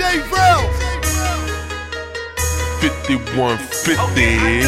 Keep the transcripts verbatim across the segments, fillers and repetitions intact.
Real. fifty-one fifty.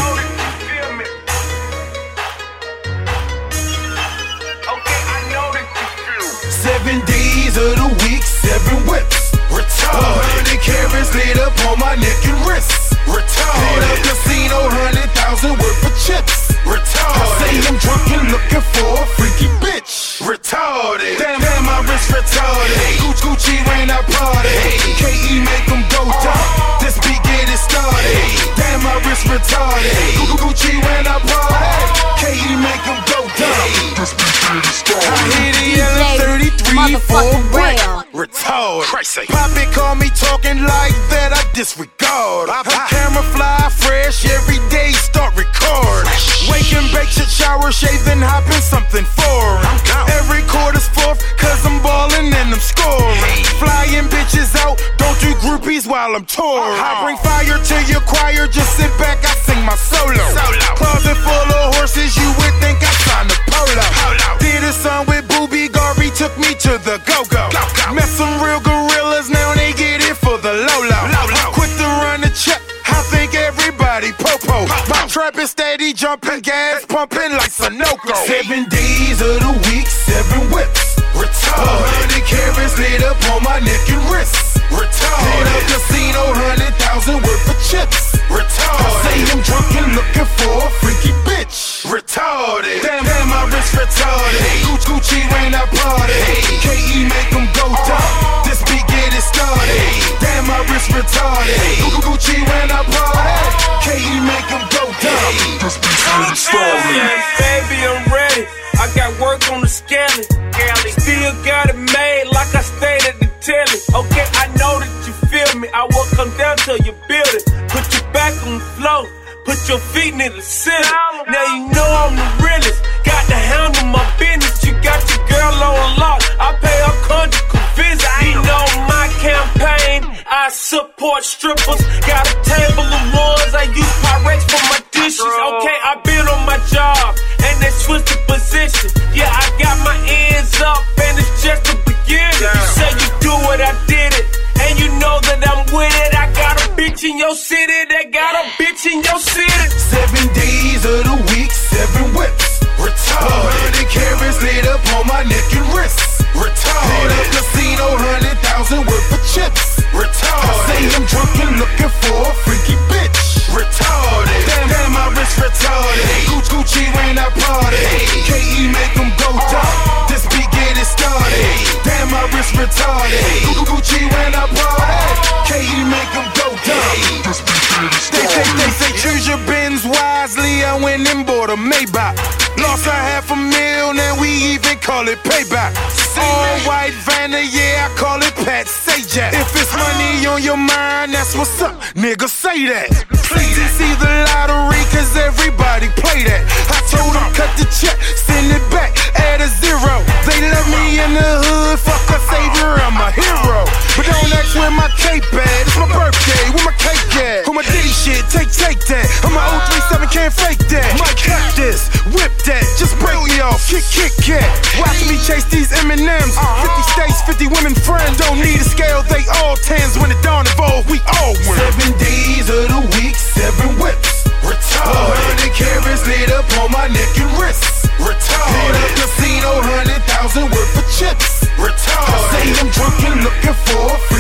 Seven days of the week, seven whips. Retarded. A hundred carats laid up on my neck and wrists. Retarded. Hit a casino, hundred thousand worth of chips. Retarded. I say I'm drunk and looking for a freaky bitch. Retarded. Damn, damn, my wrist retarded. Hey. Gucci, Gucci when I party. Hey. K E make them go down. This beat get it started. Hey. Damn, my wrist retarded. Hey. Gucci when I party. K E make them go down. Hey. This beat get it started. I hit it yelling thirty-three for a break. Retarded. Crazy. Poppy call me talking like that, I disregard. Her camera fly fresh every day, start recording. Wake and bake, shit, shower, shave, then hop in something foreign. Every quarter's fourth, cause I'm ballin' and I'm scoring. Flying bitches out, don't do groupies while I'm touring. I bring fire to your choir, just sit back, I sing my solo. Closet full of horses, you would think I signed a polo. Did a song with Boobie Garvey, took me to the go-go. Met some real gorillas, now they get it for the Lolo. Quick to run the check, I think everybody popo. My trap is steady jumping, gas pumping like Sunoco. Seven days of the week, seven whips. Retarded. A hundred carats laid up on my neck and wrists. Retarded. Hit a casino, hundred thousand worth of chips. Retarded. I say I'm drunk and looking for a freaky bitch. Retarded. Damn, damn, my wrist retarded. Hey. Gucci, Gucci when I party. Hey. K E make them go down. This beat get it started. Hey. Damn, my wrist retarded. Hey. Gucci when I party. K E make them go down. Hey. This beat get it started. Baby, I'm ready. I got work on the scale. Still got it made like I stayed at the telly. Okay, I know that you feel me. I will come down to your building. Put your back on the floor. Put your feet in the ceiling. Now you know I'm the realest. Got to handle my business. You got your girl on lock. I pay her conjugal visit. You know my campaign. I support strippers. Got a table of ones. I use Pyrex for my dishes. Okay, I been on my job and they switched the position. Yeah, I got my ends up and it's just the beginning. You say you do it, I did it. And you know that I'm with it. I got a bitch in your city that got a bitch in your city. Seven days of the week, seven whips. Retarded. A hundred carats laid up on my neck and wrists. Retarded. Hit a casino, hundred thousand worth of chips. Retarded. I say I'm drunk and looking for a freaky bitch. Retarded. Damn, damn, my wrist retarded. Hey. Gucci, Gucci when I party. Hey. K E make them go down. This beat get it started. Hey. Damn, my wrist retarded. Hey. Gucci when I party. K E make them go down. Hey. This beat get it started. They, they, they say choose your Benz wisely. I went and bought a Maybach. Lost a half a mil, and we even call it payback. All white Vanna, yeah, I call it Pat Sajak. If it's money on your mind, that's what's up, nigga, say that. Please see the lottery, cause everybody play that. I told them cut the check, send it back, add a zero. They love me in the hood, fuck a savior, I'm a hero. But don't ask where my cape at, it's my birthday, where my cake at? For my Diddy shit, take, take that. I'm a oh three seven, can't fake that. Might cut this, whip that, just break me off, kick, kick, cat. Watch me chase these M and M's, fifty states, fifty women friends. Don't need a scale, they all tens. When the dawn evolve, we all win. Seven days of the week, seven whips. Retarded. A hundred carats laid up on my neck and wrists. Retarded. Hit a casino, hundred thousand worth of chips. Retarded. I say I'm drunk and looking for a free